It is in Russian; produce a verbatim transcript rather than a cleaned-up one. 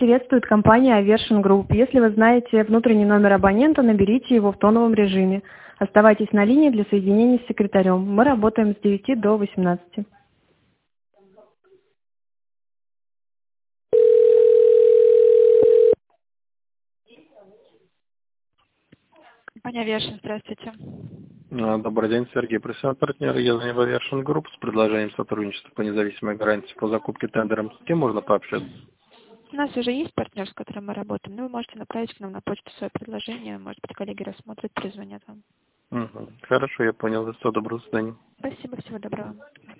Приветствует компания Aversion Group. Если вы знаете внутренний номер абонента, наберите его в тоновом режиме. Оставайтесь на линии для соединения с секретарем. Мы работаем с девяти до восемнадцати. Компания Aversion, здравствуйте. А, Добрый день, Сергей, профессиональный партнер. Я звоню в Aversion Group с предложением сотрудничества по независимой гарантии по закупке тендером. С кем можно пообщаться? У нас уже есть партнер, с которым мы работаем, но вы можете направить к нам на почту свое предложение, может быть, коллеги рассмотрят, перезвонят вам. Угу. Хорошо, я понял. Всего доброго, до свидания. Спасибо, всего доброго.